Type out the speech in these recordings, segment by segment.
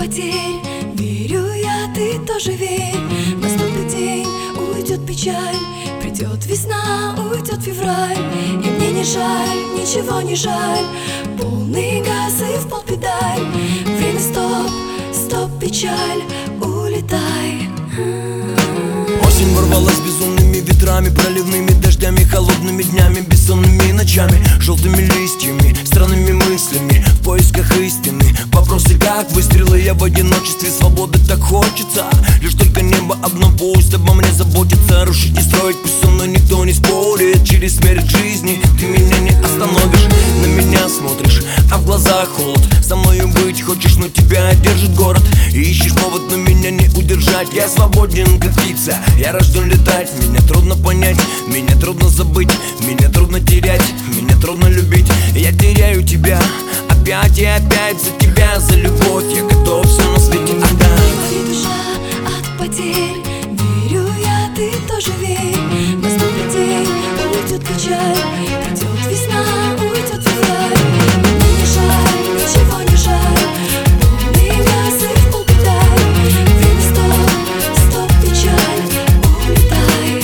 потерь. Верю я, ты тоже верь. Наступит день, уйдет печаль, придет весна, уйдет февраль. И мне не жаль, ничего не жаль. Полный газ и в пол педаль. Время стоп, стоп, печаль, улетай. Осень ворвалась безумными ветрами, проливными дождями, холодными днями, бессонными ночами, желтыми листьями, странными мыслями, в поисках истины. Вопросы как выстрелы, я в одиночестве, свободы так хочется. Лишь только небо одно пусть обо мне заботится. Рушить и строить, пусть со мной никто не спорит. Через смерть жизни ты меня не остановишь. На меня смотришь, а в глазах холод. Со мною быть хочешь, но тебя держит город. И ищешь повод, но меня не удержать. Я свободен, как птица, я рожден летать. Меня трудно понять, меня трудно забыть, меня трудно терять, меня трудно любить. Я теряю тебя опять и опять. За тебя, за любовь я готов все на свете отдать. Моя душа от потерь. Верю я, ты тоже верь. Наступит день, уйдет печаль, придет весна, уйдет февраль. Мне не жаль, ничего не жаль. Полный газ и в пол педаль. Время стоп, стоп, печаль, улетай.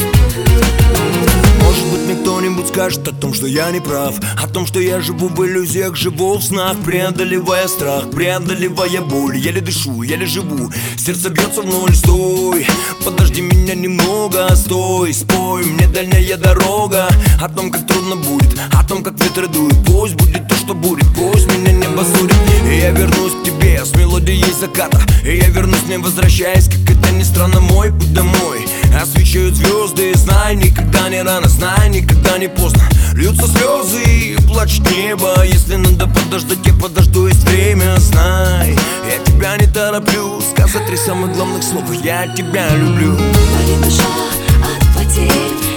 Может быть, мне кто-нибудь скажет о том, что я не прав, о том, что я живу в иллюзиях, живу в снах, преодолевая страх, преодолевая боль. Еле дышу, еле живу, сердце бьется в ноль. Стой, подожди меня немного, стой, спой мне дальняя дорога. О том, как трудно будет, о том, как ветры дуют. Пусть будет то, что будет, пусть меня небо сурит. И я вернусь к тебе с мелодией заката. И я вернусь, не возвращаясь, как это ни странно, мой путь домой. Освещают звезды, знай, никогда не рано, знай, никогда не поздно. Льются слезы и плачет небо. Если надо подождать, я подожду, есть время, знай. Я тебя не тороплю, сказать 3 самых главных слова: я тебя люблю. Моя душа от потерь.